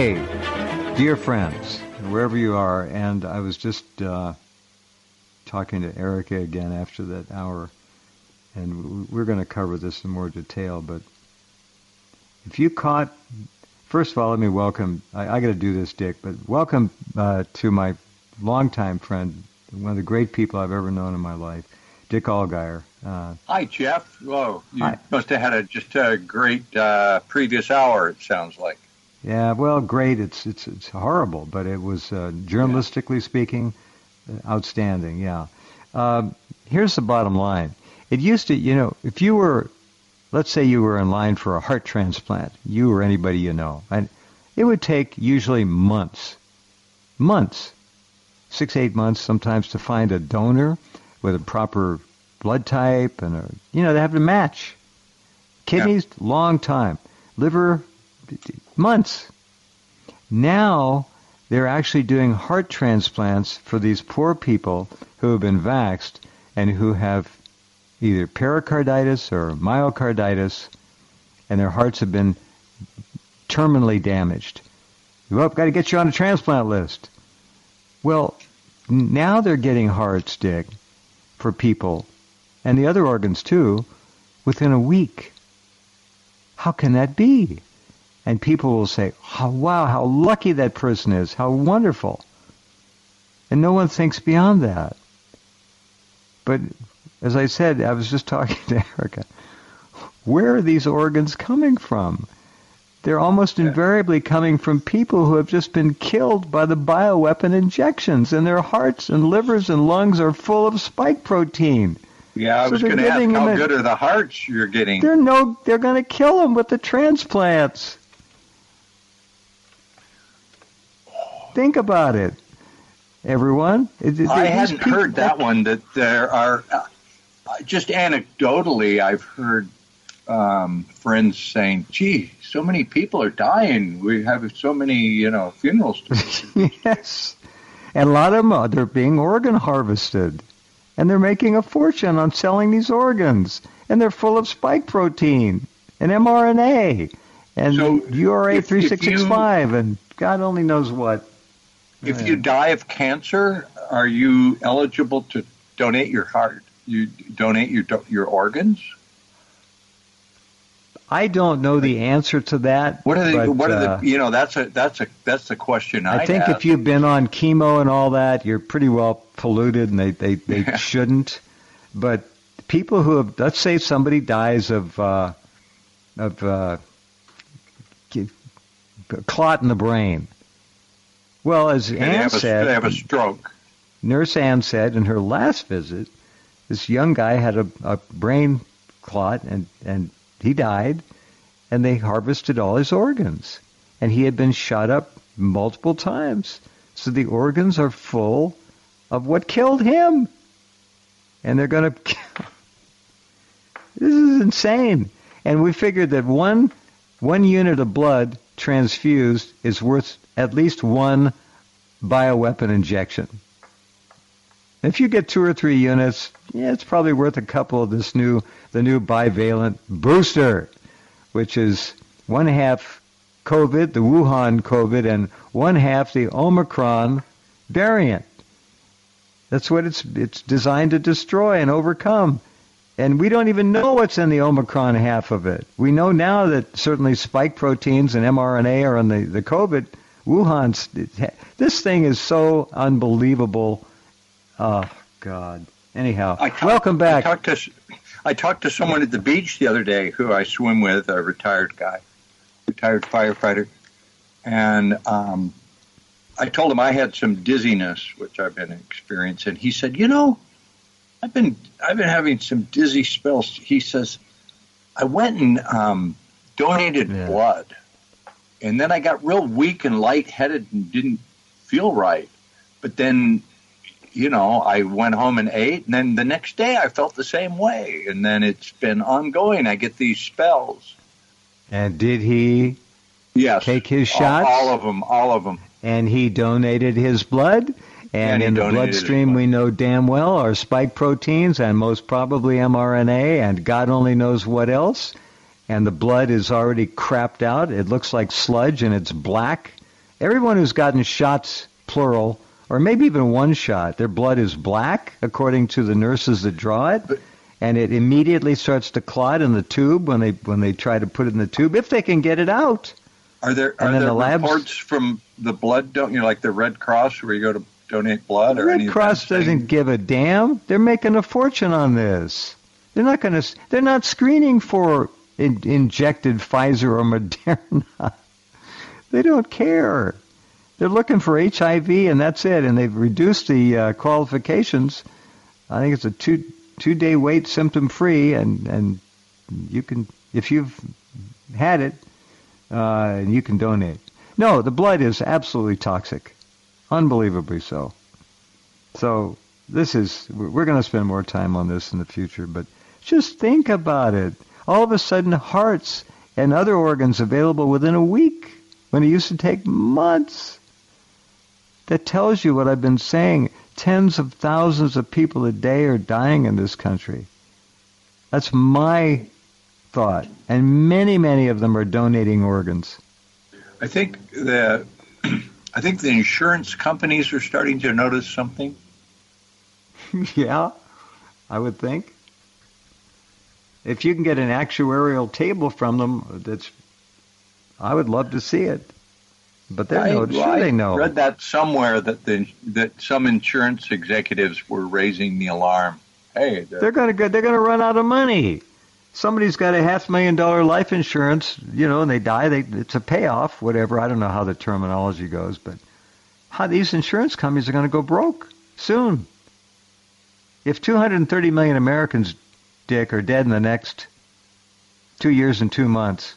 Hey, dear friends, wherever you are, and I was just talking to Erica again after that hour, and we're going to cover this in more detail, but if you caught, first of all, let me welcome, I got to do this, Dick, but welcome to my longtime friend, one of the great people I've ever known in my life, Dick Allgaier. Hi, Jeff. Oh, you Hi. must have had just a great previous hour, it sounds like. Yeah, well, great. It's horrible, but it was journalistically speaking, outstanding. Yeah. Here's the bottom line. It used to, if you were, let's say you were in line for a heart transplant, you or anybody you know, and it would take usually months, 6, 8 months sometimes to find a donor with a proper blood type and they have to match. Kidneys, long time. Liver, months. Now they're actually doing heart transplants for these poor people who have been vaxxed and who have either pericarditis or myocarditis, and their hearts have been terminally damaged. Well, got to get you on a transplant list. Well, now they're getting hearts, Dick, for people, and the other organs too, within a week. How can that be? And people will say, oh, wow, how lucky that person is, how wonderful. And no one thinks beyond that. But as I said, I was just talking to Erica, where are these organs coming from? They're almost invariably coming from people who have just been killed by the bioweapon injections, and their hearts and livers and lungs are full of spike protein. Yeah, I was going to ask, how good are the hearts you're getting? They're going to kill them with the transplants. Think about it, everyone. I hadn't heard that one, that there are, just anecdotally, I've heard friends saying, gee, so many people are dying. We have so many, funerals. Yes. And a lot of them, they're being organ harvested. And they're making a fortune on selling these organs. And they're full of spike protein and mRNA and URA 3665 and God only knows what. If you die of cancer, are you eligible to donate your heart? You donate your organs? I don't know the answer to that. What are the? That's the question I think have. If you've been on chemo and all that, you're pretty well polluted, and they shouldn't. But people who have, let's say somebody dies of clot in the brain. Well, as Ann said, they have a stroke. Nurse Ann said in her last visit, this young guy had a brain clot and he died, and they harvested all his organs, and he had been shot up multiple times. So the organs are full of what killed him, and they're going to. This is insane. And we figured that one unit of blood transfused is worth at least one bioweapon injection. If you get 2 or 3 units, it's probably worth a couple of the new bivalent booster, which is 1/2 COVID, the Wuhan COVID, and 1/2 the Omicron variant. That's what it's designed to destroy and overcome. And we don't even know what's in the Omicron half of it. We know now that certainly spike proteins and mRNA are in the COVID. Wuhan's, this thing is so unbelievable. Oh, God. Anyhow, welcome back. I talked to someone at the beach the other day who I swim with, a retired firefighter. And I told him I had some dizziness, which I've been experiencing. He said, I've been having some dizzy spells. He says, I went and donated blood, and then I got real weak and lightheaded and didn't feel right. But then, I went home and ate, and then the next day I felt the same way, and then it's been ongoing. I get these spells. And did he take his shots? All of them. And he donated his blood? And in the bloodstream, we know damn well are spike proteins and most probably mRNA and God only knows what else. And the blood is already crapped out. It looks like sludge and it's black. Everyone who's gotten shots, plural, or maybe even one shot, their blood is black, according to the nurses that draw it, and it immediately starts to clot in the tube when they try to put it in the tube, if they can get it out. Are there reports from the blood, like the Red Cross, where you go to donate blood? The Red Cross doesn't give a damn. They're making a fortune on this. They're not screening for injected Pfizer or Moderna. They don't care. They're looking for HIV, and that's it. And they've reduced the qualifications. I think it's a two-day wait, symptom-free, and you can, if you've had it, you can donate. No, the blood is absolutely toxic, unbelievably so. So we're going to spend more time on this in the future, but just think about it. All of a sudden, hearts and other organs available within a week, when it used to take months. That tells you what I've been saying. Tens of thousands of people a day are dying in this country. That's my thought. And many, many of them are donating organs. I think the insurance companies are starting to notice something. Yeah, I would think. If you can get an actuarial table from them, I would love to see it. But they know. I read that somewhere that some insurance executives were raising the alarm. Hey, they're going to run out of money. Somebody's got a $500,000 life insurance, and they die. It's a payoff, whatever. I don't know how the terminology goes, but how these insurance companies are going to go broke soon. If 230 million Americans, Dick, are dead in the next 2 years and 2 months,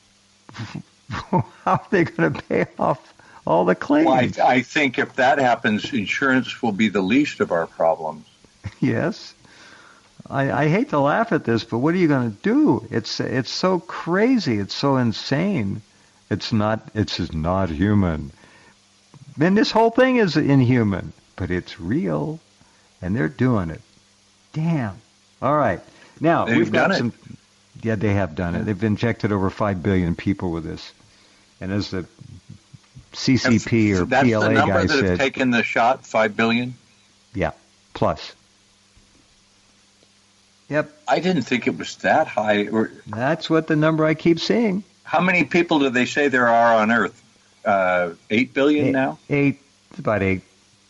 how are they going to pay off all the claims? Well, I think if that happens, insurance will be the least of our problems. Yes. I hate to laugh at this, but what are you going to do? It's so crazy. It's so insane. It's just not human. And this whole thing is inhuman, but it's real, and they're doing it. Damn. All right. Now, we've got some... Yeah, they have done it. They've injected over 5 billion people with this. And as the CCP or PLA guy said... That's the number that have taken the shot, 5 billion? Yeah, plus. Yep. I didn't think it was that high. That's what the number I keep seeing. How many people do they say there are on Earth? 8 billion now? About 8.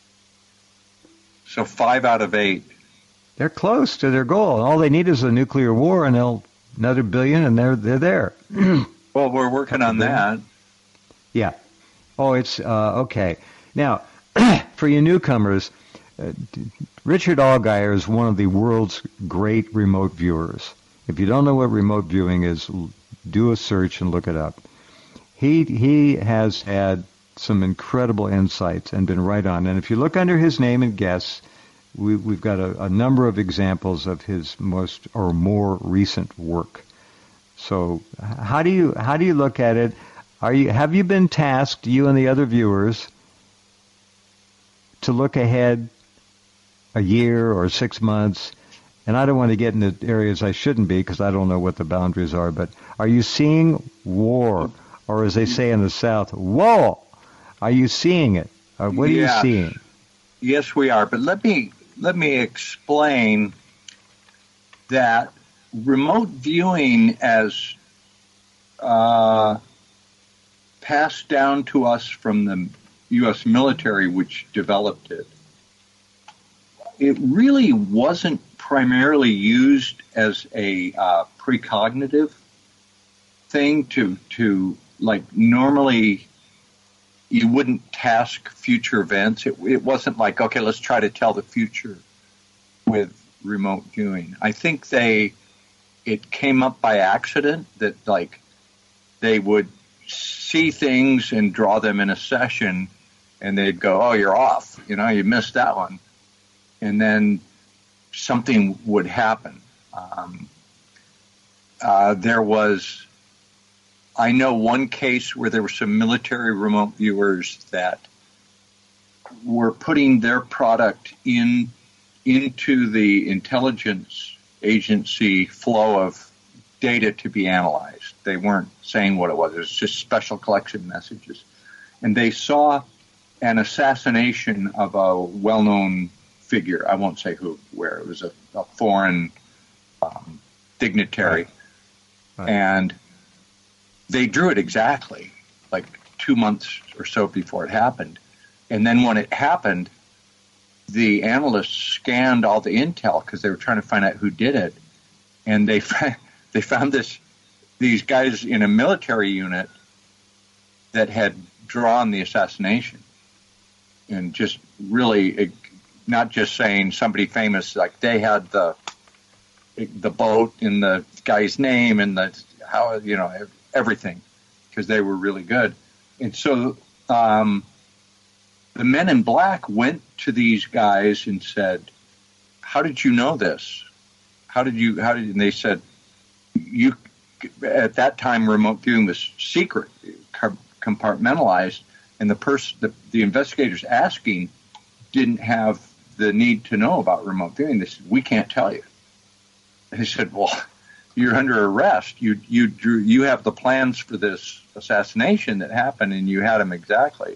So 5 out of 8. They're close to their goal. All they need is a nuclear war, and another billion, and they're there. Well, we're working on that. Yeah. Oh, it's okay. Now, for you newcomers, Richard Allgaier is one of the world's great remote viewers. If you don't know what remote viewing is, do a search and look it up. He has had some incredible insights and been right on. And if you look under his name and guess, we've got a number of examples of his most or more recent work. So how do you look at it? Have you been tasked, you and the other viewers, to look ahead a year or 6 months? And I don't want to get into areas I shouldn't be because I don't know what the boundaries are, but are you seeing war? Or as they say in the South, whoa! Are you seeing it? Or what are you seeing? Yes, we are. But let me explain that remote viewing as passed down to us from the U.S. military, which developed it. It really wasn't primarily used as a precognitive thing to like normally you wouldn't task future events. It wasn't like, okay, let's try to tell the future with remote viewing. I think it came up by accident that like they would see things and draw them in a session and they'd go, oh, you're off. You missed that one. And then something would happen. I know one case where there were some military remote viewers that were putting their product into the intelligence agency flow of data to be analyzed. They weren't saying what it was. It was just special collection messages. and they saw an assassination of a well-known figure. I won't say who, where. It was a foreign dignitary. Right. And they drew it exactly, like 2 months or so before it happened. And then when it happened, the analysts scanned all the intel because they were trying to find out who did it. And they found these guys in a military unit that had drawn the assassination. And just really, not just saying somebody famous, like they had the boat and the guy's name and everything, because they were really good. And so the men in black went to these guys and said, "How did you know this? And they said, "You." At that time, remote viewing was secret, compartmentalized, and the investigators asking didn't have the need to know about remote viewing. They said, "We can't tell you." And they said, "Well, you're under arrest. You have the plans for this assassination that happened, and you had them exactly."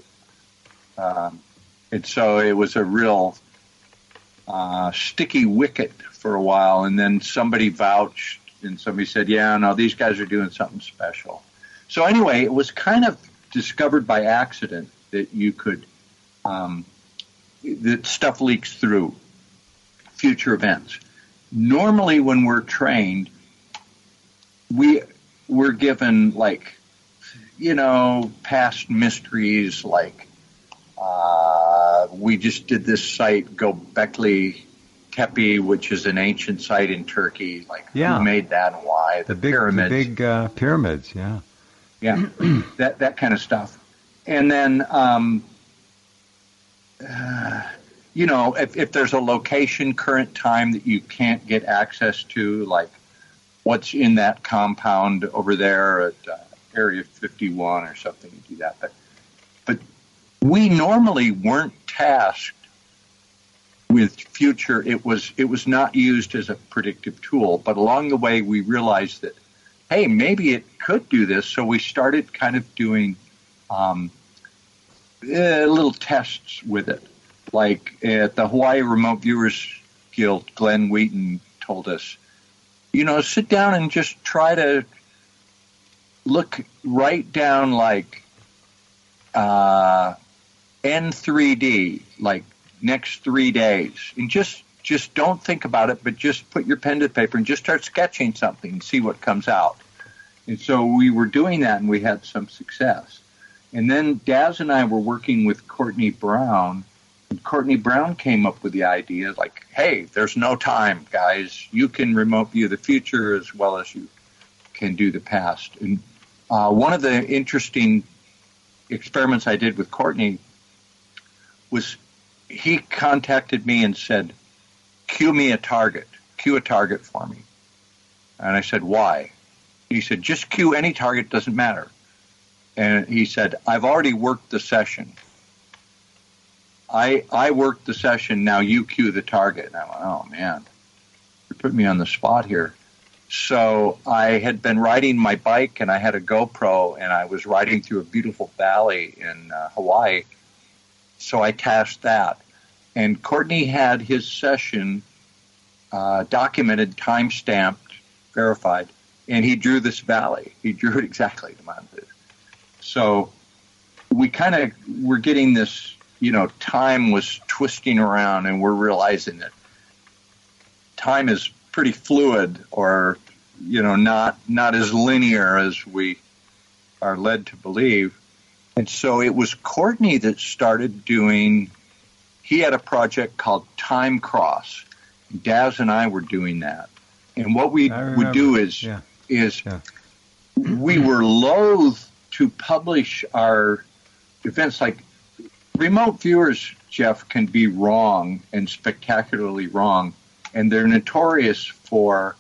And so it was a real sticky wicket for a while, and then somebody vouched, and somebody said, "Yeah, no, these guys are doing something special." So anyway, it was kind of discovered by accident that you could, that stuff leaks through future events. Normally when we're trained, we're given past mysteries, like we just did this site, Göbekli Tepe, which is an ancient site in Turkey. Who made that and why? The big pyramids, yeah. Yeah, that kind of stuff. And then, if there's a location, current time that you can't get access to, like what's in that compound over there at Area 51 or something, you do that. But we normally weren't tasked with future. It was not used as a predictive tool, but along the way we realized that, hey, maybe it could do this. So we started kind of doing little tests with it. Like at the Hawaii Remote Viewers Guild, Glenn Wheaton told us, sit down and just try to write down like N3D, like next 3 days, and just don't think about it, but just put your pen to paper and just start sketching something and see what comes out. And so we were doing that, and we had some success. And then Daz and I were working with Courtney Brown, and Courtney Brown came up with the idea, like, hey, there's no time, guys. You can remote view the future as well as you can do the past. And one of the interesting experiments I did with Courtney was he contacted me and said, cue a target for me. And I said, why? He said, just cue any target, doesn't matter. And he said, I've already worked the session. I worked the session, now you cue the target. And I went, oh, man, you're putting me on the spot here. So I had been riding my bike, and I had a GoPro, and I was riding through a beautiful valley in Hawaii. So I tasked that. And Courtney had his session documented, time-stamped, verified, and he drew this valley. He drew it exactly the amount of it. So we kind of were getting this, time was twisting around, and we're realizing that time is pretty fluid, or, not as linear as we are led to believe. And so it was Courtney that started doing, he had a project called Time Cross. Daz and I were doing that. And what we would do is we were loath to publish our events. Like, remote viewers, Jeff, can be wrong and spectacularly wrong. And they're notorious for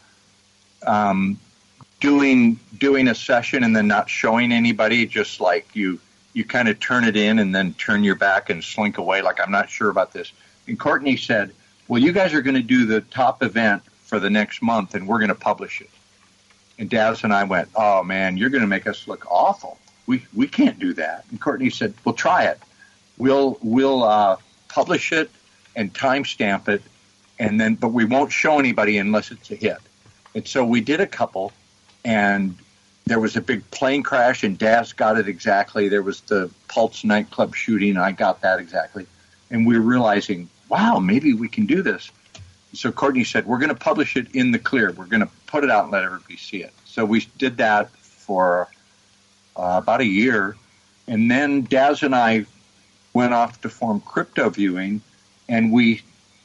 doing a session and then not showing anybody, just like you kind of turn it in and then turn your back and slink away like, I'm not sure about this. And Courtney said, well, you guys are going to do the top event for the next month, and we're going to publish it. And Daz and I went, oh, man, you're going to make us look awful. we can't do that. And Courtney said, well, try it. We'll publish it and timestamp it, but we won't show anybody unless it's a hit. And so we did a couple, and there was a big plane crash, and Daz got it exactly. There was the Pulse nightclub shooting. I got that exactly. And we were realizing, wow, maybe we can do this. So Courtney said, we're going to publish it in the clear. We're going to put it out and let everybody see it. So we did that for about a year. And then Daz and I went off to form Crypto Viewing, and we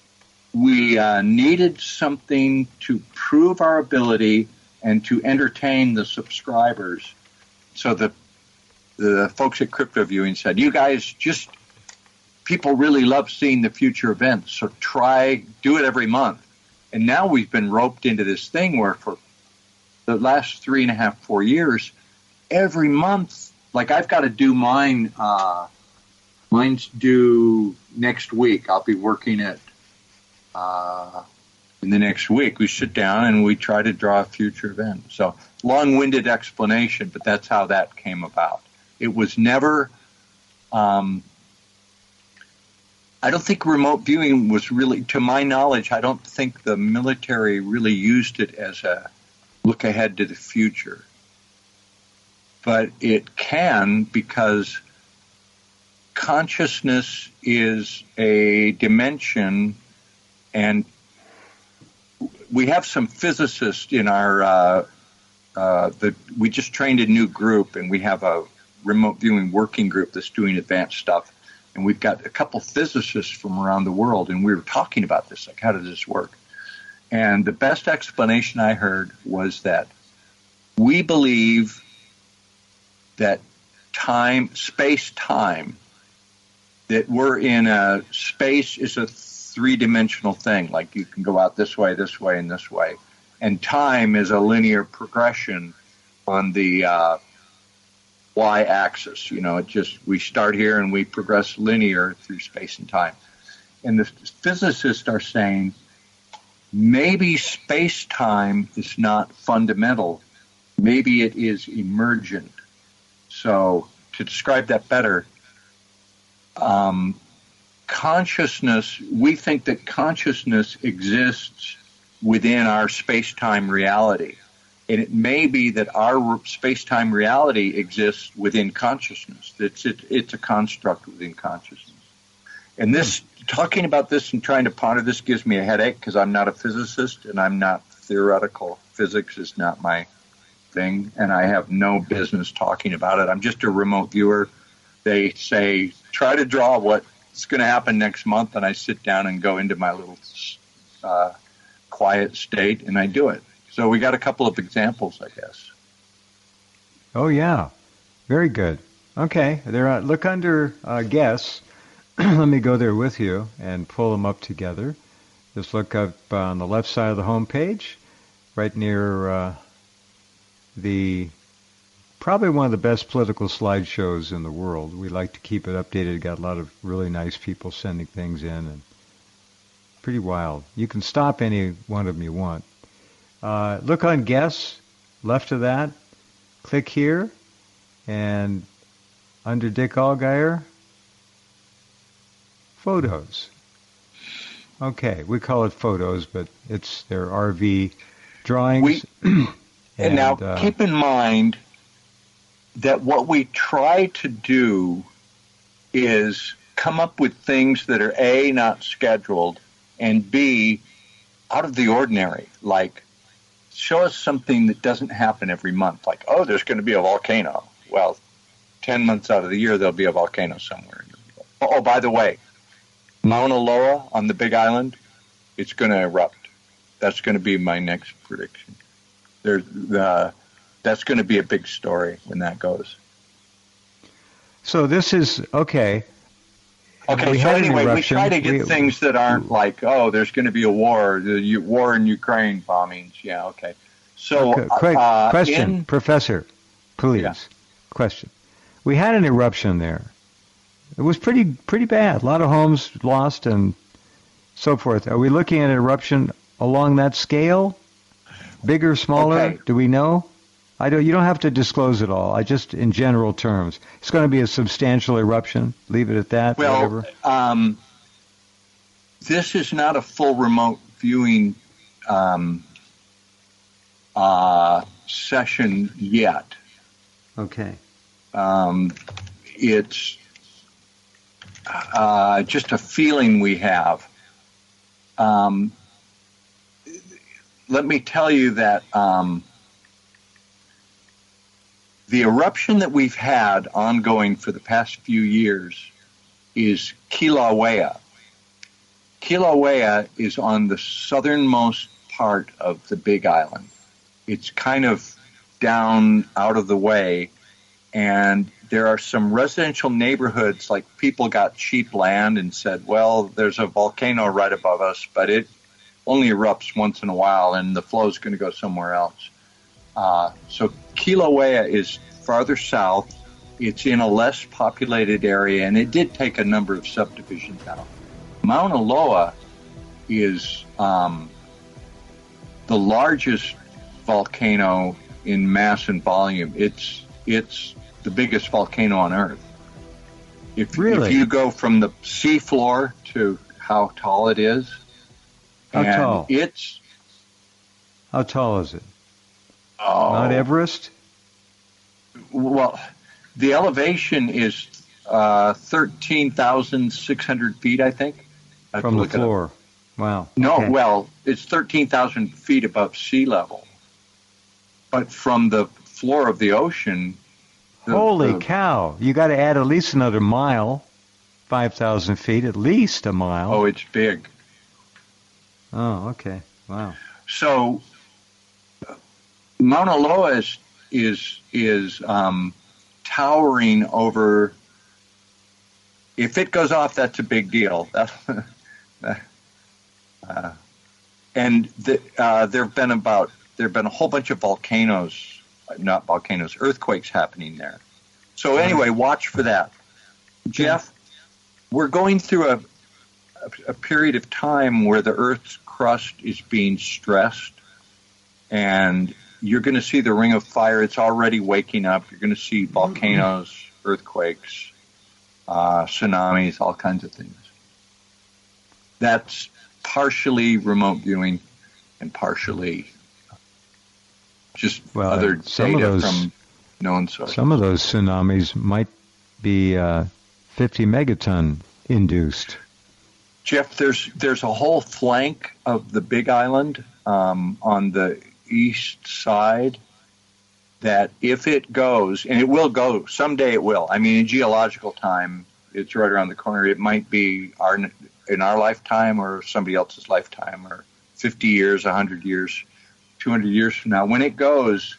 needed something to prove our ability and to entertain the subscribers. So the folks at Crypto Viewing said, you guys people really love seeing the future events, so do it every month. And now we've been roped into this thing where for the last 3.5, 4 years, every month, like I've got to do mine, mine's due next week. I'll be working it in the next week. We sit down and we try to draw a future event. So long-winded explanation, but that's how that came about. It was never, I don't think remote viewing was really, to my knowledge, I don't think the military really used it as a look ahead to the future. But it can, because consciousness is a dimension, and we have some physicists in our, we just trained a new group, and we have a remote viewing working group that's doing advanced stuff. And we've got a couple physicists from around the world, and we were talking about this, like, how does this work? And the best explanation I heard was that we believe that space-time, that we're in a space is a three-dimensional thing. Like you can go out this way, and this way. And time is a linear progression on the y-axis. We start here and we progress linear through space and time. And the physicists are saying maybe space-time is not fundamental. Maybe it is emergent. So to describe that better, consciousness, we think that consciousness exists within our space-time reality. And it may be that our space-time reality exists within consciousness. It's a construct within consciousness. And this, talking about this and trying to ponder this gives me a headache because I'm not a physicist and I'm not theoretical. Physics is not my thing, and I have no business talking about it. I'm just a remote viewer. They say, try to draw what's going to happen next month, and I sit down and go into my little quiet state, and I do it. So we got a couple of examples, I guess. Oh, yeah. Very good. Okay. Look under guests. Let me go there with you and pull them up together. Just look up on the left side of the home page, right near probably one of the best political slideshows in the world. We like to keep it updated. Got a lot of really nice people sending things in, and pretty wild. You can stop any one of them you want. Look on guests, left of that, click here, and under Dick Allgaier, photos. Okay, we call it photos, but they're RV drawings. And now keep in mind that what we try to do is come up with things that are A, not scheduled, and B, out of the ordinary, like show us something that doesn't happen every month, like, oh, there's going to be a volcano. Well, 10 months out of the year, there'll be a volcano somewhere. Oh, by the way, Mauna Loa on the Big Island, it's going to erupt. That's going to be my next prediction. That's going to be a big story when that goes. So this is, okay. Okay, so anyway, we try to get things that aren't like, oh, there's going to be a war, the war in Ukraine bombings. Yeah, okay. So, question, Professor, please. Yeah. Question. We had an eruption there. It was pretty bad. A lot of homes lost and so forth. Are we looking at an eruption along that scale? Bigger, smaller? Okay. Do we know? You don't have to disclose it all. I just, in general terms, it's going to be a substantial eruption. Leave it at that. Well, whatever. This is not a full remote viewing session yet. Okay. It's just a feeling we have. Let me tell you that the eruption that we've had ongoing for the past few years is Kilauea. Kilauea is on the southernmost part of the Big Island. It's kind of down out of the way, and there are some residential neighborhoods, like people got cheap land and said, well, there's a volcano right above us, but it only erupts once in a while, and the flow is going to go somewhere else. So Kilauea is farther south. It's in a less populated area, and it did take a number of subdivisions out. Mauna Loa is the largest volcano in mass and volume. It's the biggest volcano on Earth. If you go from the seafloor to how tall it is, how tall? How tall is it? Oh, Mount Everest? Well, the elevation is 13,600 feet, I think. From the floor. Wow. No, okay. Well, it's 13,000 feet above sea level. But from the floor of the ocean... Holy cow. You got to add at least another mile, 5,000 feet, at least a mile. Oh, it's big. Oh, okay. Wow. So Mauna Loa is towering over... If it goes off, that's a big deal. And there have been a whole bunch of earthquakes happening there. So anyway, watch for that. Jeff, we're going through a period of time where the Earth's crust is being stressed, and you're going to see the Ring of Fire. It's already waking up. You're going to see volcanoes, earthquakes, tsunamis, all kinds of things. That's partially remote viewing and partially just other data from known sources. Some of those tsunamis might be 50 megaton induced. Jeff, there's a whole flank of the Big Island on the east side that if it goes, and it will go, someday it will. I mean, in geological time, it's right around the corner. It might be in our lifetime or somebody else's lifetime, or 50 years, 100 years, 200 years from now. When it goes,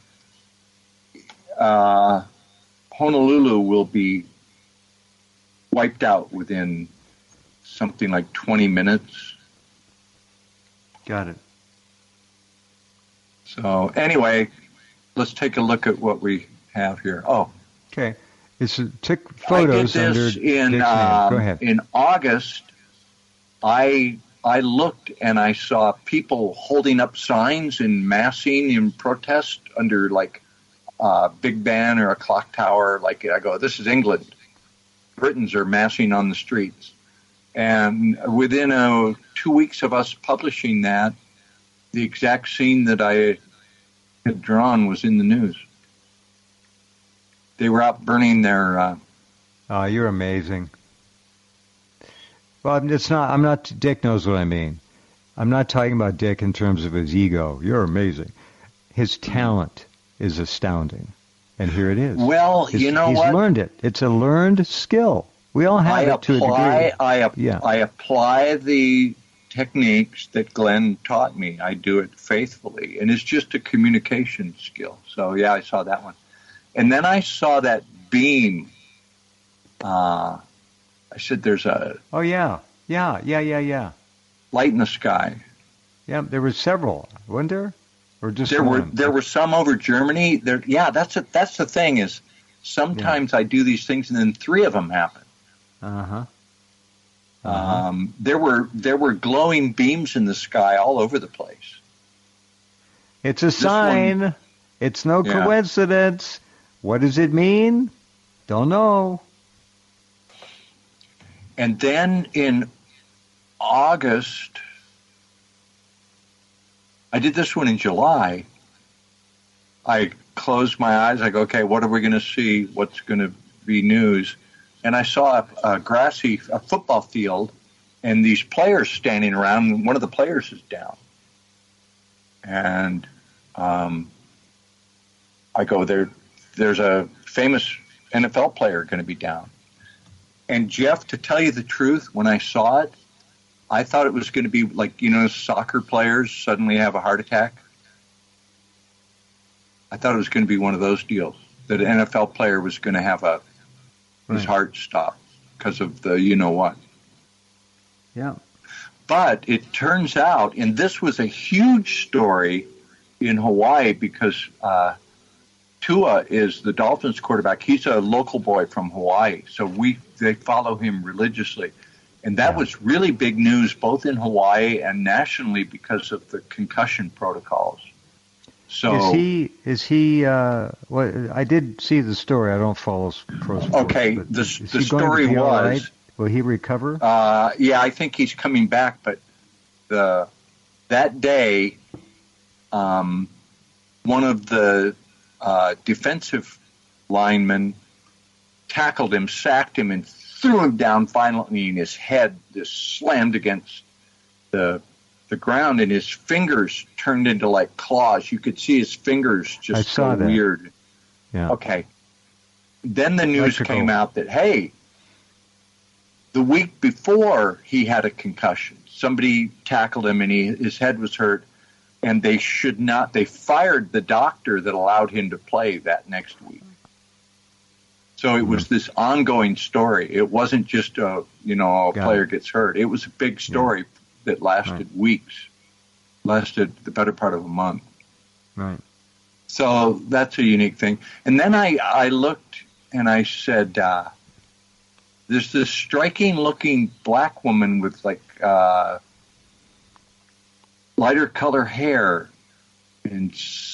Honolulu will be wiped out within something like 20 minutes. Got it. So anyway, let's take a look at what we have here. Oh, okay. Took photos I did under this Dick's name. Go ahead. In August. I looked and I saw people holding up signs and massing in protest under like Big Ben or a clock tower. Like I go, this is England. Britons are massing on the streets. And within 2 weeks of us publishing that, the exact scene that I had drawn was in the news. They were out burning their... Oh, you're amazing. Well, it's not. I'm not. Dick knows what I mean. I'm not talking about Dick in terms of his ego. You're amazing. His talent is astounding, and here it is. Well, you know what? He's learned it. It's a learned skill. We all have it to a degree. I apply the techniques that Glenn taught me. I do it faithfully, and it's just a communication skill. So yeah, I saw that one, and then I saw that beam. I said, "There's a yeah, light in the sky." Yeah, there were several, wasn't there? Or just there were some over Germany. That's the thing is sometimes I do these things and then 3 of them happen. There were glowing beams in the sky all over the place. It's a sign. It's no Yeah. coincidence. What does it mean? Don't know. And then in August, I did this one in July. I closed my eyes. I go, okay, what are we going to see? What's going to be news? And I saw a football field, and these players standing around, and one of the players is down. And I go, there's a famous NFL player going to be down. And Jeff, to tell you the truth, when I saw it, I thought it was going to be like, soccer players suddenly have a heart attack. I thought it was going to be one of those deals, that an NFL player was going to have his heart stop because of the you-know-what. Yeah. But it turns out, and this was a huge story in Hawaii because Tua is the Dolphins quarterback. He's a local boy from Hawaii, so they follow him religiously. And that was really big news both in Hawaii and nationally because of the concussion protocols. So is he well, I did see the story. I don't follow pro sports. Okay, the story was, right? Will he recover? Yeah, I think he's coming back, but that day one of the defensive linemen tackled him, sacked him, and threw him down finally, and his head just slammed against the ground, and his fingers turned into like claws. You could see his fingers just so weird. Yeah. Okay. Then the news came out that, hey, the week before he had a concussion. Somebody tackled him, and his head was hurt, and they fired the doctor that allowed him to play that next week. So it was this ongoing story. It wasn't just a player gets hurt. It was a big story that lasted weeks, lasted the better part of a month. Right. So that's a unique thing. And then I looked and I said, there's this striking-looking black woman with like lighter color hair, and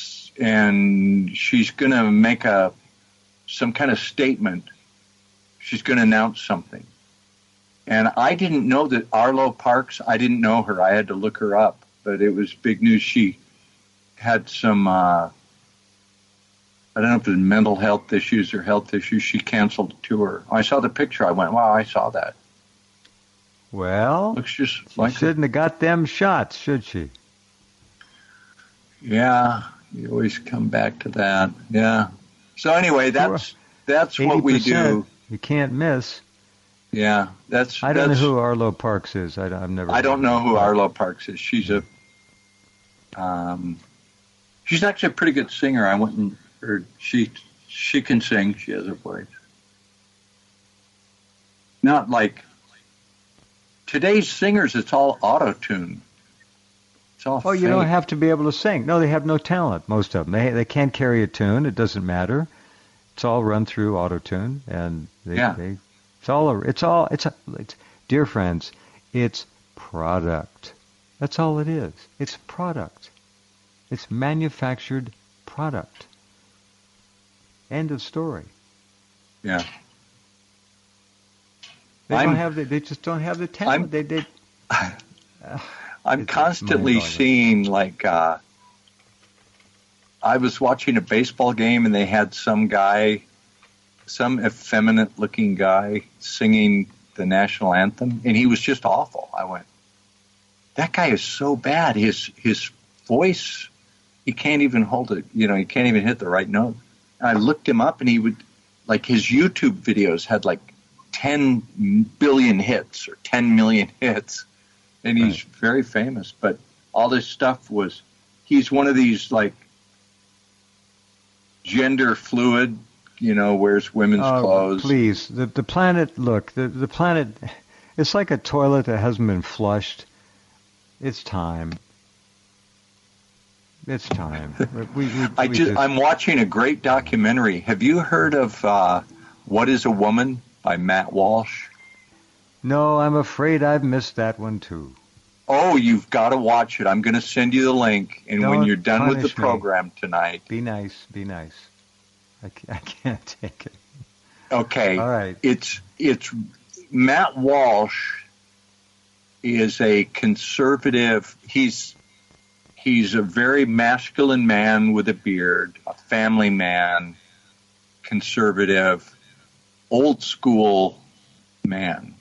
she's going to make some kind of statement. She's going to announce something. And I didn't know that Arlo Parks, I didn't know her. I had to look her up, but it was big news. She had some, I don't know if it was mental health issues or health issues. She canceled the tour. I saw the picture. I went, wow, I saw that. Well, looks just she like shouldn't have got them shots, should she? Yeah, you always come back to that. Yeah. So anyway, that's what we do. You can't miss. Yeah, I don't know who Arlo Parks is. I've never. I don't know who Arlo Parks is. She's she's actually a pretty good singer. I went and heard she can sing. She has a voice. Not like today's singers. It's all auto-tune. It's all. Oh, you don't have to be able to sing. No, they have no talent. Most of them. They can't carry a tune. It doesn't matter. It's all run through auto-tune, and dear friends, it's product. That's all it is. It's product. It's manufactured product. End of story. Yeah. They just don't have the talent. I'm constantly seeing I was watching a baseball game and they had some effeminate-looking guy singing the national anthem, and he was just awful. I went, that guy is so bad. His voice, he can't even hold it. He can't even hit the right note. And I looked him up, and he would, his YouTube videos had 10 billion hits or 10 million hits, and he's very famous. But all this stuff he's one of these gender fluid, wears women's clothes. Please, the planet, look, the planet, it's like a toilet that hasn't been flushed. It's time. It's time. I'm watching a great documentary. Have you heard of What is a Woman by Matt Walsh? No, I'm afraid I've missed that one too. Oh, you've got to watch it. I'm going to send you the link. And when Don't you're done with the punish me. program tonight. Be nice. Be nice. I can't take it. Okay. All right. It's Matt Walsh is a conservative. He's a very masculine man with a beard, a family man, conservative, old school man.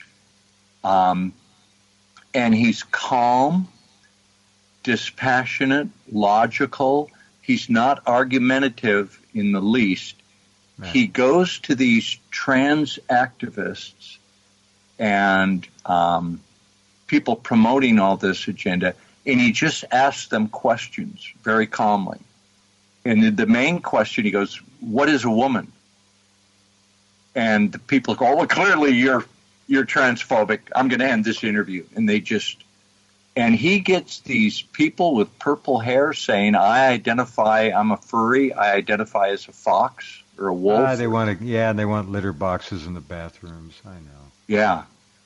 And he's calm, dispassionate, logical. He's not argumentative in the least. Right. He goes to these trans activists and people promoting all this agenda, and he just asks them questions very calmly. And the main question, he goes, "What is a woman?" And the people go, "Oh, well, clearly you're transphobic. I'm going to end this interview." And and he gets these people with purple hair saying, I'm a furry. I identify as a fox or a wolf. They want litter boxes in the bathrooms. I know. Yeah.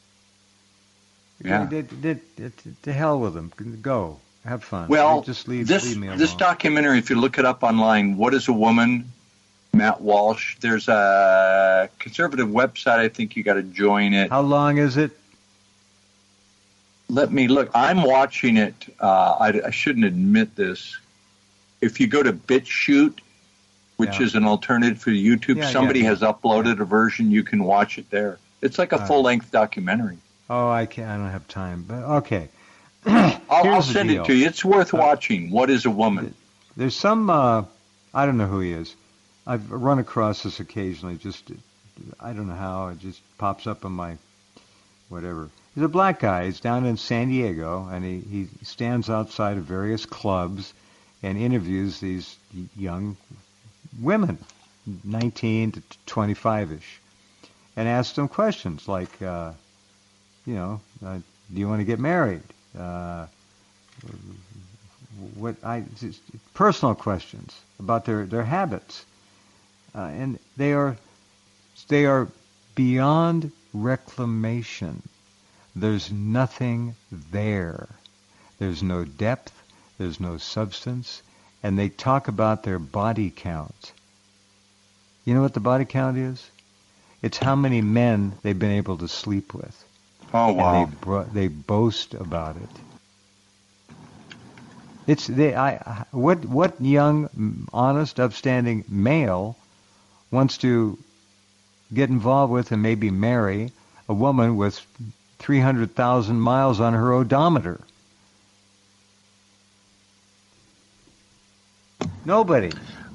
Yeah. To hell with them. Go. Have fun. Well, just leave me alone. This documentary, if you look it up online, What is a Woman? Matt Walsh. There's a conservative website. I think you got to join it. How long is it? Let me look. I'm watching it. I shouldn't admit this. If you go to BitChute, which is an alternative for YouTube, somebody has uploaded a version. You can watch it there. It's like a full-length documentary. Oh, I don't have time. But okay. I'll send it to you. It's worth watching. What is a woman? There's some. I don't know who he is. I've run across this occasionally. I don't know how. It just pops up on my whatever. He's a black guy. He's down in San Diego, and he stands outside of various clubs and interviews these young women, 19 to 25-ish, and asks them questions like, do you want to get married? Personal questions about their habits, and they are beyond reclamation. There's nothing there. There's no depth. There's no substance. And they talk about their body count. You know what the body count is? It's how many men they've been able to sleep with. Oh, wow. And they boast about it. What young, honest, upstanding male wants to get involved with and maybe marry a woman with 300,000 miles on her odometer? Nobody.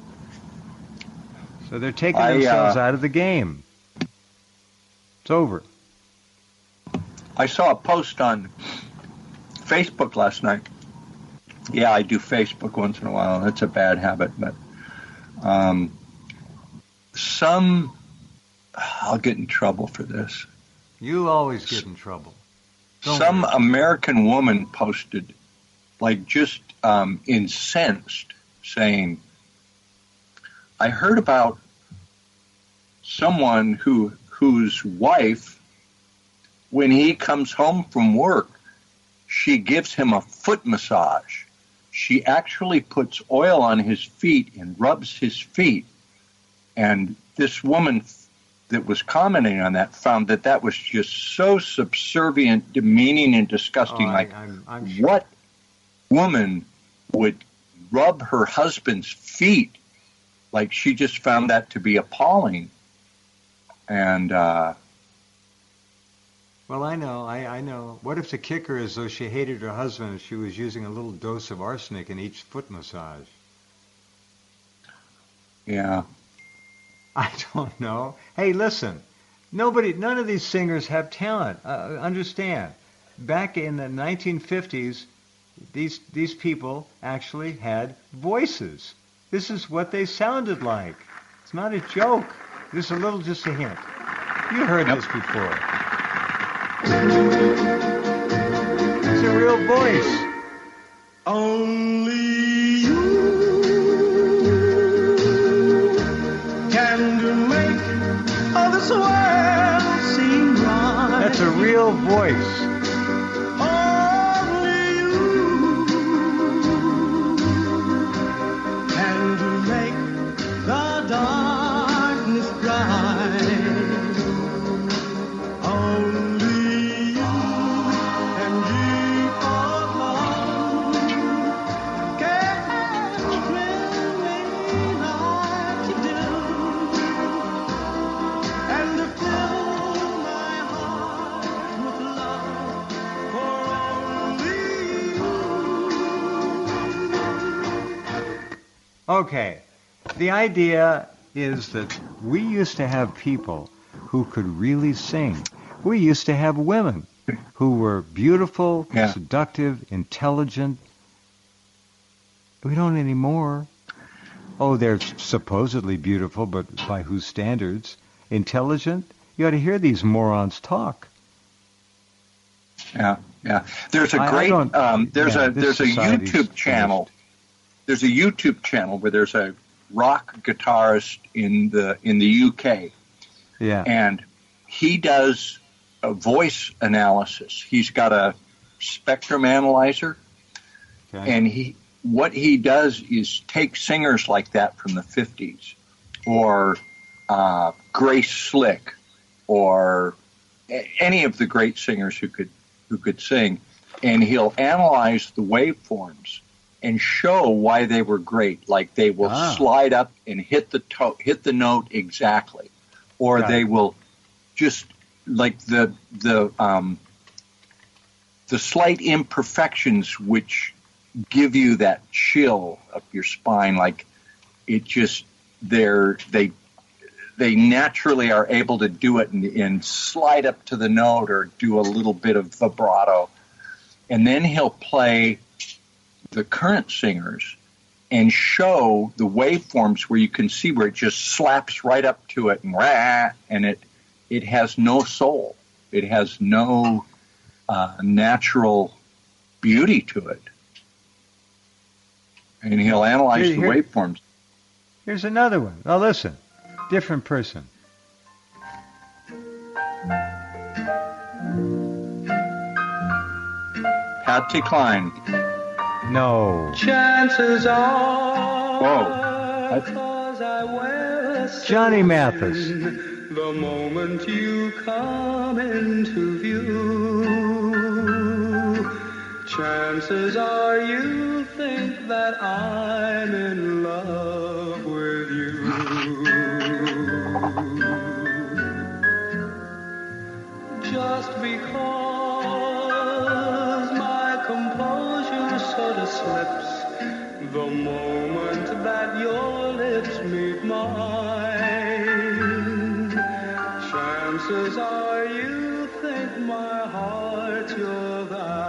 So they're taking themselves out of the game. It's over. I saw a post on Facebook last night. Yeah, I do Facebook once in a while. That's a bad habit, but I'll get in trouble for this. You always get in trouble. Some American woman posted, just incensed, saying, "I heard about someone whose wife, when he comes home from work, she gives him a foot massage. She actually puts oil on his feet and rubs his feet." And this woman that was commenting on that found that was just so subservient, demeaning, and disgusting. I'm sure. What woman would rub her husband's feet? She just found that to be appalling. And well, I know. I know. What if the kicker is, though, she hated her husband and she was using a little dose of arsenic in each foot massage? Yeah. I don't know. Hey, listen. None of these singers have talent. Understand. Back in the 1950s, these people actually had voices. This is what they sounded like. It's not a joke. This is just a hint. You heard this before. It's a real voice. Only you can make all this world seem right. That's a real voice. Oh, Okay. The idea is that we used to have people who could really sing. We used to have women who were beautiful, Yeah. seductive, intelligent. We don't anymore. Oh, they're supposedly beautiful, but by whose standards? Intelligent? You ought to hear these morons talk. Yeah, yeah. There's a I great don't- there's yeah, a this there's a society's YouTube channel. There's a YouTube channel where there's a rock guitarist in the UK, Yeah. and he does a voice analysis. He's got a spectrum analyzer, Okay. and what he does is take singers like that from the 50s, or Grace Slick, or any of the great singers who could sing, and he'll analyze the waveforms and show why they were great. Like they will slide up and hit the note exactly, or Got they it. will just like the slight imperfections which give you that chill up your spine. Like it just they naturally are able to do it and slide up to the note or do a little bit of vibrato. And then he'll play the current singers and show the waveforms where you can see where it just slaps right up to it and rah, and it has no soul. It has no natural beauty to it. And he'll analyze the waveforms. Here's another one. Now listen. Different person. Patsy Cline. No. Chances are, Whoa. 'cause I wear a Johnny Mathis. the moment you come into view, chances are you think that I'm in love with you. Just because my composure sort of slips the moment that your lips meet mine, chances are you think my heart's your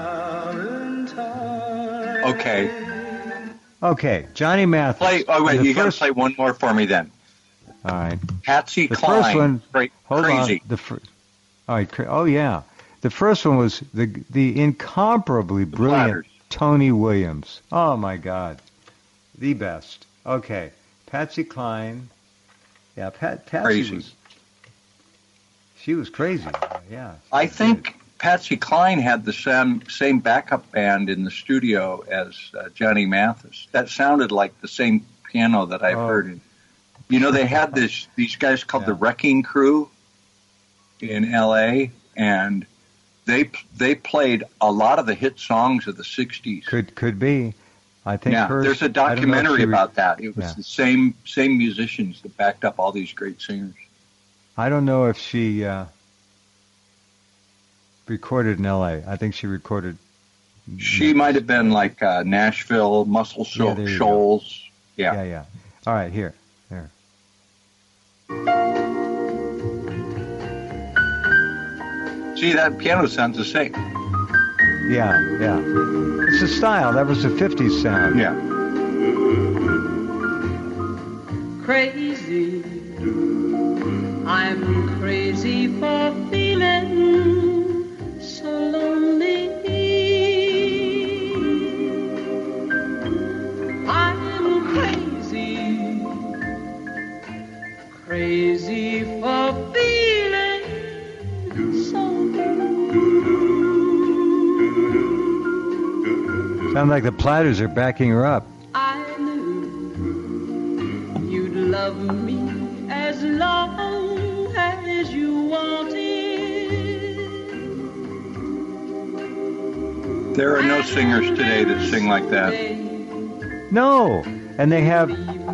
Valentine. Okay. Okay, Johnny Mathis. Wait, you got to play one more for me then. All right. Patsy The Cline. first one. Hold Crazy. on. All right. Oh yeah. The first one was the incomparably brilliant Platters. Tony Williams. Oh my God, the best. Okay, Patsy Cline. Yeah, Patsy Crazy. She was crazy. Yeah. I think Patsy Cline had the same backup band in the studio as Johnny Mathis. That sounded like the same piano that I've heard. You know, they had these guys called the Wrecking Crew in L.A., and they played a lot of the hit songs of the 60s. Could be. I think. Yeah, hers, there's a I don't know if documentary she about that. It was the same musicians that backed up all these great singers. I don't know if she recorded in L.A. I think she recorded. She might have been like Nashville, Muscle there you Shoals. Yeah. Yeah. All right, here. See, that piano sounds the same. Yeah. It's a style. That was the 50s sound. Yeah. Crazy, I'm crazy for feeling so lonely. I'm crazy for feeling so blue. Sound like the Platters are backing her up. I knew you'd love me as long as you wanted. There are no singers today that sing like that. No, and they have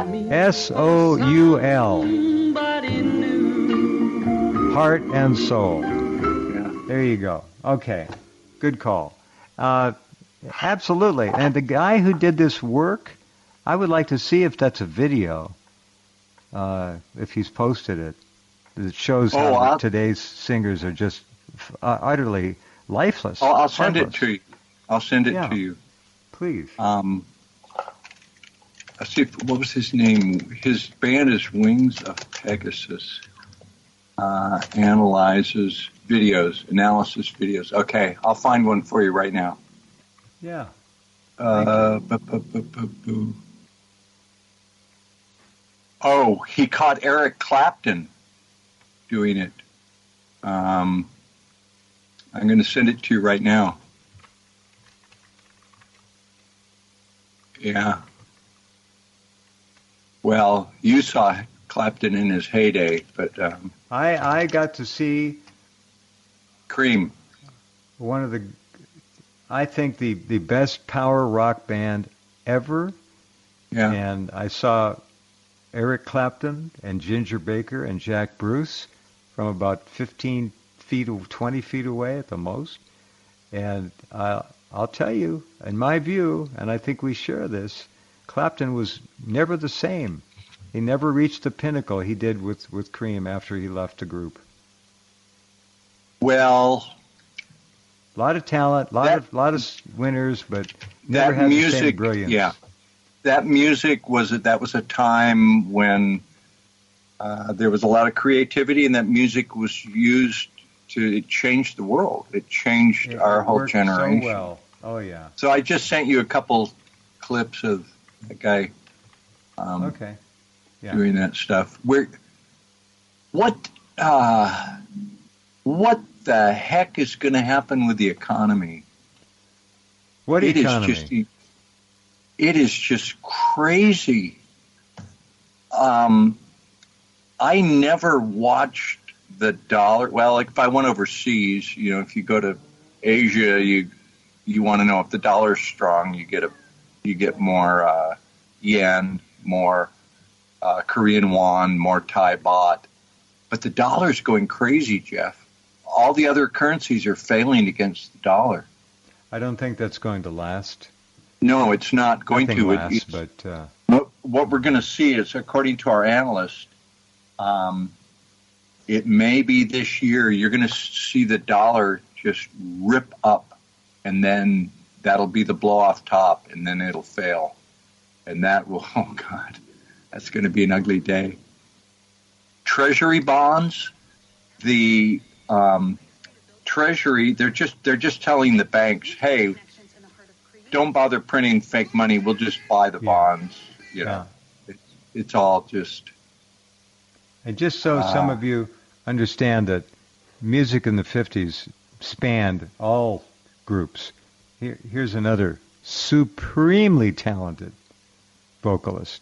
S-O-U-L, heart and soul. Yeah. There you go. Okay, good call. Absolutely. And the guy who did this work, I would like to see if that's a video, if he's posted it. It shows how today's singers are just utterly lifeless. I'll send it to you. I'll send it to you. Please. Let's see, what was his name? His band is Wings of Pegasus. Analysis videos. Okay, I'll find one for you right now. Yeah. Oh, he caught Eric Clapton doing it. I'm going to send it to you right now. Yeah. Well, you saw Clapton in his heyday, but I got to see Cream. One of I think the best power rock band ever. Yeah. And I saw Eric Clapton and Ginger Baker and Jack Bruce from about 15 feet or 20 feet away at the most. And I'll tell you, in my view, and I think we share this, Clapton was never the same. He never reached the pinnacle he did with Cream after he left the group. Well, a lot of talent, lot of winners, but never had the same brilliance. Yeah, that music was a time when there was a lot of creativity, and that music was used to change the world. It changed our whole generation. So well. Oh yeah. So I just sent you a couple clips of that guy. Okay. Yeah. Doing that stuff. What the heck is going to happen with the economy? What economy? It is just crazy. I never watched the dollar. Well, like if I went overseas, if you go to Asia, you want to know if the dollar's strong, you get more yen, more Korean won, more Thai baht. But the dollar's going crazy, Jeff. All the other currencies are failing against the dollar. I don't think that's going to last. No, it's not going to. Last, what we're going to see is, according to our analyst, it may be this year you're going to see the dollar just rip up, and then that'll be the blow-off top, and then it'll fail. And that will, oh, God, that's going to be an ugly day. Treasury bonds, the Treasury, they're just telling the banks, hey, don't bother printing fake money. We'll just buy the bonds. It's all just. And just so some of you understand that music in the 50s spanned all groups. Here's another supremely talented vocalist.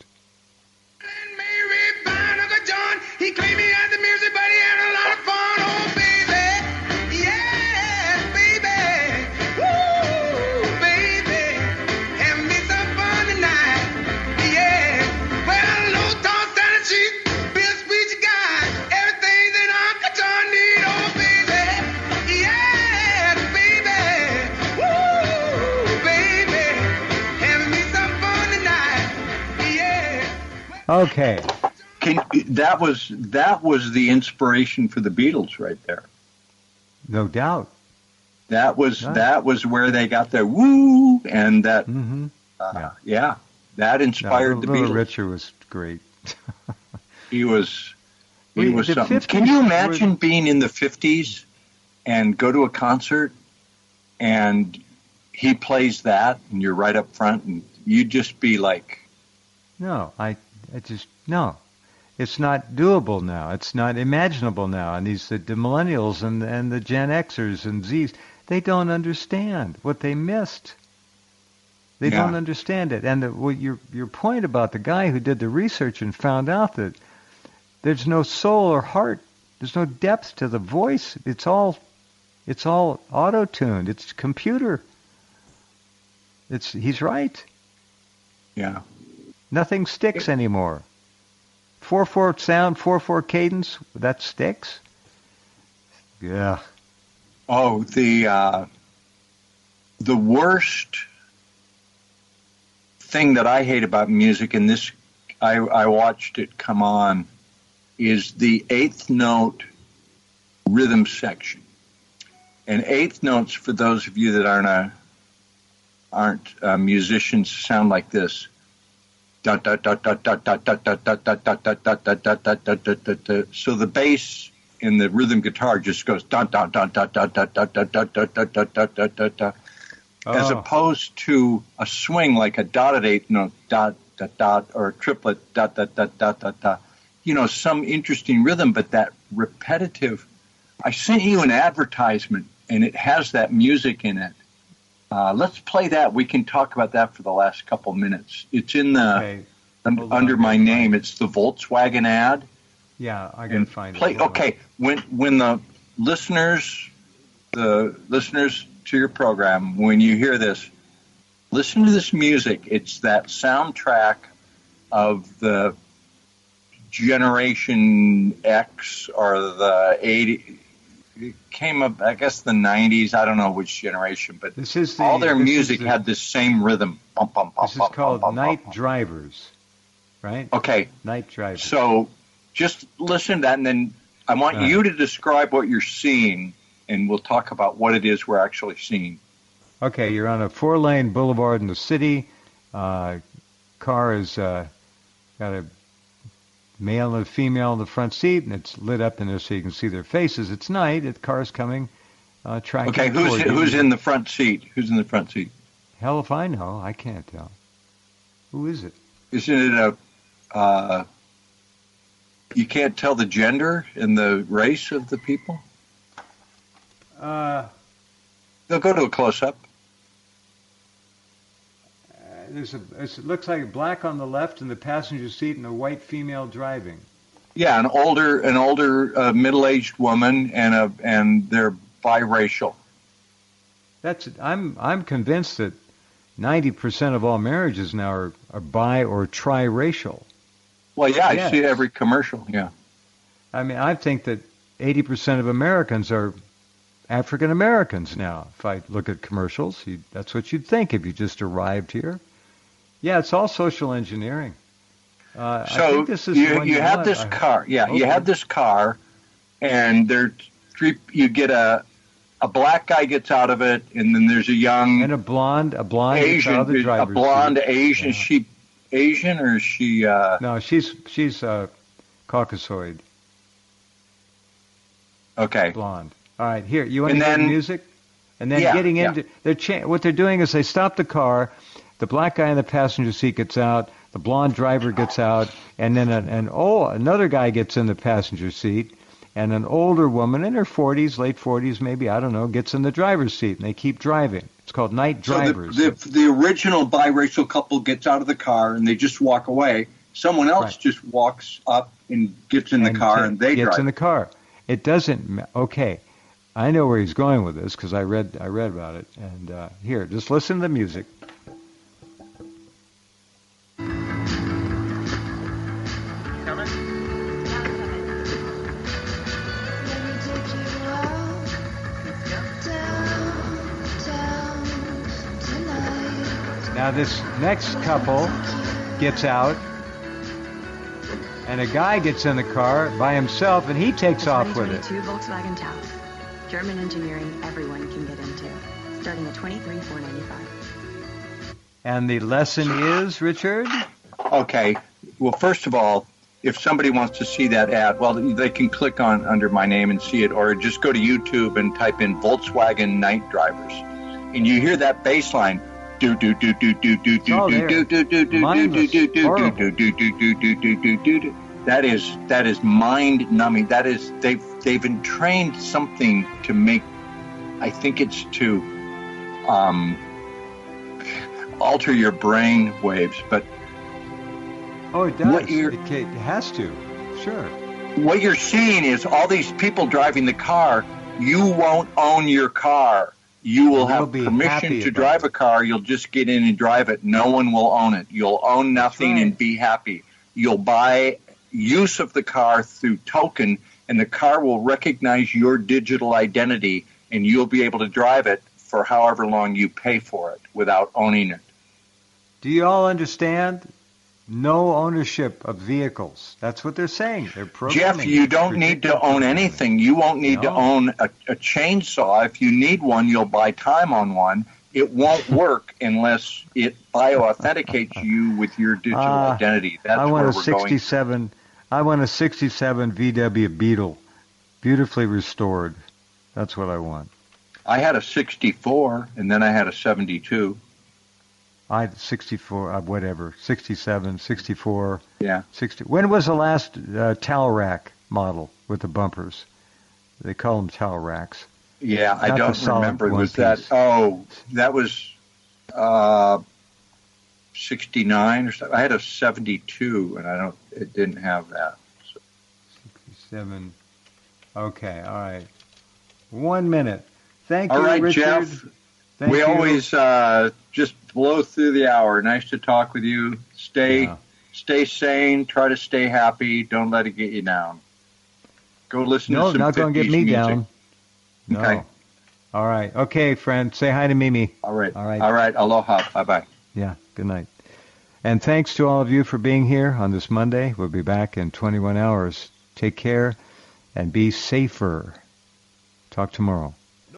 He claimed he had the music, but he had a lot of fun. Oh, baby, yeah, baby, woo, baby, having me some fun tonight, yeah. Well, low toss down the sheet, Bill Squeegee guy, everything that Uncle John need. Oh, baby, yeah, baby, woo, baby, having me some fun tonight, yeah. Okay. That was the inspiration for the Beatles right there. No doubt. That was where they got their woo, and that that inspired the Beatles. Little Richard was great. He was something. Can you imagine being in the 50s and go to a concert and he plays that and you're right up front and you'd just be like, no. It's not doable now. It's not imaginable now. And the millennials and the Gen Xers and Zs, they don't understand what they missed. They don't understand it. And your point about the guy who did the research and found out that there's no soul or heart, there's no depth to the voice. It's all auto-tuned. It's computer. He's right. Yeah. Nothing sticks anymore. 4/4 sound, 4/4 cadence, that sticks. Yeah. Oh, the worst thing that I hate about music, and this I watched it come on, is the eighth note rhythm section. And eighth notes, for those of you that aren't musicians, sound like this. So the bass in the rhythm guitar just goes dun dun dun dun dun dun dun dun dun dun dun dun dun dun dun dun, as opposed to a swing like a dotted eighth note, dot dot dot, or a triplet, dot dot dot dot dot dot. You know, some interesting rhythm, but that repetitive. I sent you an advertisement, and it has that music in it. Let's play that. We can talk about that for the last couple minutes. It's in the under my name. It's the Volkswagen ad. Yeah, I can find it. Okay, when the listeners to your program, when you hear this, listen to this music. It's that soundtrack of the Generation X or the 80s. It came up, I guess, the 90s. I don't know which generation, but all their music had this same rhythm. Bum, bum, bum, this is called Night Drivers, right? Okay. Night Drivers. So just listen to that, and then I want you to describe what you're seeing, and we'll talk about what it is we're actually seeing. Okay, you're on a 4-lane boulevard in the city. Car is got a male and a female in the front seat, and it's lit up in there so you can see their faces. It's night. The car's coming, tracking. Okay, who's in the front seat? Who's in the front seat? Hell if I know. I can't tell. Who is it? Isn't it you can't tell the gender and the race of the people? They'll go to a close-up. It looks like black on the left in the passenger seat and a white female driving. Yeah, an older middle-aged woman and they're biracial. I'm convinced that 90% of all marriages now are bi or triracial. Well, yeah, I see every commercial. Yeah. I mean, I think that 80% of Americans are African Americans now. If I look at commercials, that's what you'd think if you just arrived here. Yeah, it's all social engineering. I think this is you have this car. Yeah, okay. You have this car, and you get a black guy gets out of it, and then there's a young and a blonde Asian, out of the driver's a blonde seat. Asian. Yeah. Is she Asian or is she? No, she's Caucasoid. Okay. Blonde. All right, here you want to hear music, and then getting into what they're doing is they stop the car. The black guy in the passenger seat gets out. The blonde driver gets out, and then another guy gets in the passenger seat, and an older woman in her 40s, late 40s maybe, I don't know, gets in the driver's seat, and they keep driving. It's called Night Drivers. So the original biracial couple gets out of the car, and they just walk away. Someone else just walks up and gets in the car, and they drive. Gets in the car. It doesn't. Okay, I know where he's going with this because I read about it. And here, just listen to the music. Now this next couple gets out, and a guy gets in the car by himself, and he takes off with it. 2022 Volkswagen Taos. German engineering everyone can get into, starting at $23,495. And the lesson is, Richard? Okay. Well, first of all, if somebody wants to see that ad, well, they can click on under my name and see it, or just go to YouTube and type in Volkswagen Night Drivers, and you hear that bass line. That is mind numbing. That is they've entrained something to make. I think it's to alter your brain waves, but it does. It has to. Sure. What you're seeing is all these people driving the car. You won't own your car. You will have permission to drive a car. You'll just get in and drive it. No one will own it. You'll own nothing and be happy. You'll buy use of the car through token, and the car will recognize your digital identity, and you'll be able to drive it for however long you pay for it without owning it. Do you all understand? No ownership of vehicles. That's what they're saying. They're programming. Jeff, you don't need to own anything. You won't need to own a chainsaw. If you need one, you'll buy time on one. It won't work unless it bioauthenticates you with your digital identity. That's I want where a we're 67. I want a 67 VW Beetle, beautifully restored. That's what I want. I had a 64, and then I had a 72. I had 64, whatever, 67, 64. Yeah. 60. When was the last towel rack model with the bumpers? They call them towel racks. Yeah, Not I the don't solid remember. one Was that? piece. Oh, that was 69 or something. I had a 72, and it didn't have that. So. 67. Okay, all right. 1 minute. Thank you, All right, Richard. Jeff. Thank We you. always just blow through the hour. Nice to talk with you. Stay sane. Try to stay happy. Don't let it get you down. Go listen to No, some not going to 50s get me music. down. No. Okay. All right. Okay, friend. Say hi to Mimi. All right. All right. All right. Aloha. Bye-bye. Yeah, good night. And thanks to all of you for being here on this Monday. We'll be back in 21 hours. Take care and be safer. Talk tomorrow.